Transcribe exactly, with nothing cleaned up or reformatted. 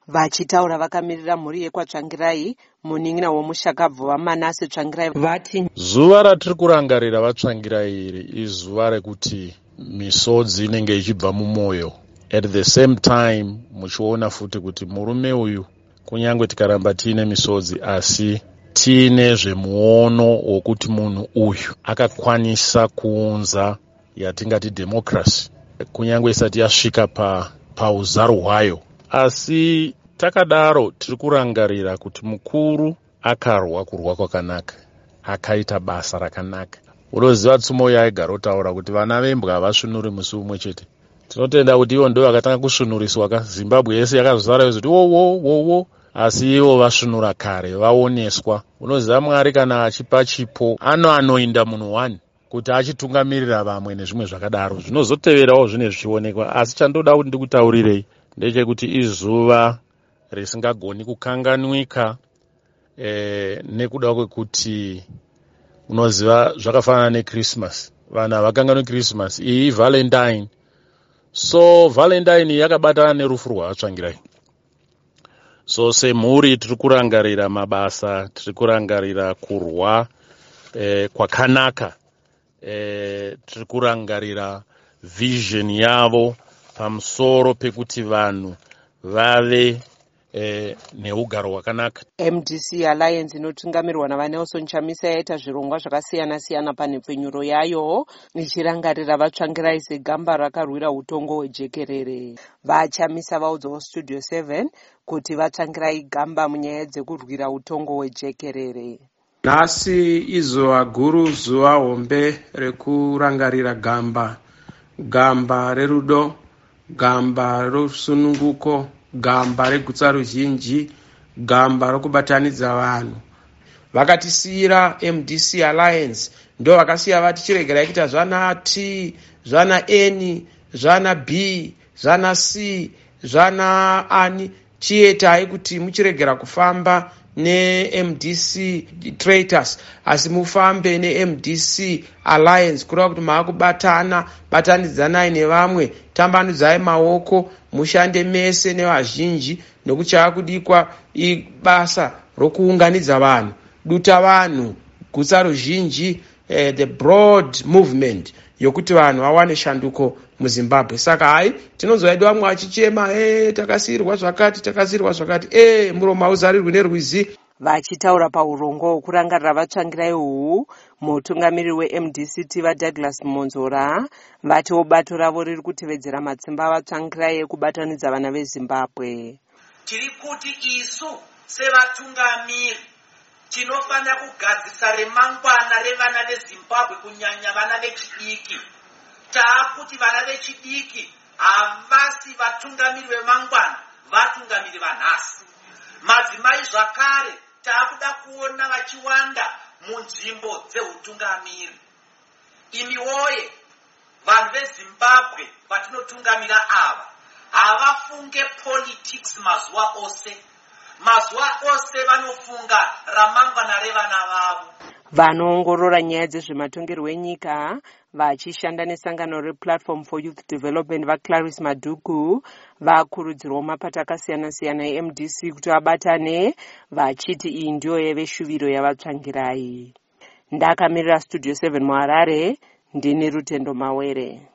Vachitaura vakamirira mhuri yekwaTsvangirai, munin'ina womushakabvu waManase Tsvangirai vati zuva ratiri kurangarira vaTsvangirai iri izuva rekuti misodzi inenge ichibva mumwoyo. At the same time muchiona futi kuti murume uyu kunyange tikaramba tiine misodzi asi tiine zvemuono wokuti munhu uyu akakwanisa kuunza yatingati democracy kunyange isati yasvika pa pauzaro hwayo. Asi takadaro tiri kurangarira kuti mukuru akarwa kurwa kwakanaka, akaita basa rakanaka. Unoziva Tsumo yaigara otaura kuti vana vembwa havasvinuri musi umwe chete. Tinotenda kuti ivo ndo vakatanga kusvinuriswa ka Zimbabwe yese yakazara yozoti wo wo wo wo, asi ivo vasvinura kare, vaoneswa. Unoziva Mwari kana achipa chipo ano anoinda munhu wani kuti achitungamirira vamwe nezvimwe zvakadaro zvinozoteverawo zvine zvichionekwa. Asi chandoda kuti ndikutaurirei ndechekuti izuva risingagoni kukanganwika eh, nekuda kwekuti unoziva zvakafanana neChristmas. Vanhu havakanganwi Christmas, iyi Valentine. So Valentine yakabatana nerufu rwavaTsvangirai. So semhuri tiri kurangarira mabasa, tiri kurangarira kurwa eh, kwakanaka, eh, tiri kurangarira vision yavo pamusoro pekuti vanhu vave eh, neugaro hwakanaka. M D C Alliance inotungamirwa naVaNelson Chamisa yaita zvirongwa zvakasiyana siyana panhepfenyuro yayo ichirangarira vaTsvangirai segamba rakarwira utongo hwejekerere. VaChamisa vaudzawo Studio seven kuti vaTsvangirai gamba munyaya dzekurwira utongo hwejekerere. Nhasi izuva guru, zuva hombe rekurangarira gamba, gamba rerudo, gamba rosununguko, gamba regutsa ruzhinji, gamba rokubatanidza vanhu. Vakatisiyira M D C Alliance ndo vakasiya vati chiregerai kuita zvana T, zvana N, zvana B, zvana C, zvana ani, chietai kuti muchiregera kufamba ne-M D C traitors asi mufambe ne-M D C Alliance kureva kuti maakubatana, batanidzanai nevamwe, tambanudzai maoko, mushande mese nevazhinji nokuti chaakudikwa ibasa rokuunganidza vanhu, duta vanhu, gutsa ruzhinji, eh, the broad movement yokuti vanhu vawane shanduko muZimbabwe. Saka hai tinozwaidi vamwe vachichema eh takasiyirwa zvakati takasiyirwa zvakati eh muromo hauzarirwi nerwizi. Vachitaura paurongo hwekurangarira vaTsvangirai uhu, mutungamiriri we-M D C Tiva Douglas Monzora vatiwo bato ravo riri kutevedzera matsimba avaTsvangirai ekubatanidza vana veZimbabwe. Tiri kuti isu sevatungamiri tinofanira kugadzisa remangwana revana veZimbabwe, kunyanya vana vechidiki. Taakuti vana vechidiki havasi vatungamiri vemangwana, vatungamiri vanhasi. Madzimai zvakare taakuda kuona vachiwanda munzvimbo dzeutungamiri. Imi woye, vanhu veZimbabwe vatinotungamira ava havafunge politics mazuva ose. Mazuva ose vanofunga ramangwana revana vavo. Vanoongorora nyaya dzezvematongerwo enyika vachishanda nesangano rePlatform for Youth Development vaClarice Maduku vakurudzirwa mapato akasiyana siyana e-M D C kuti vabatane vachiti iyi ndiyo yeve shuviro yavaTsvangirai. Ndakamirira Studio seven muHarare, ndini Rutendo Mawere.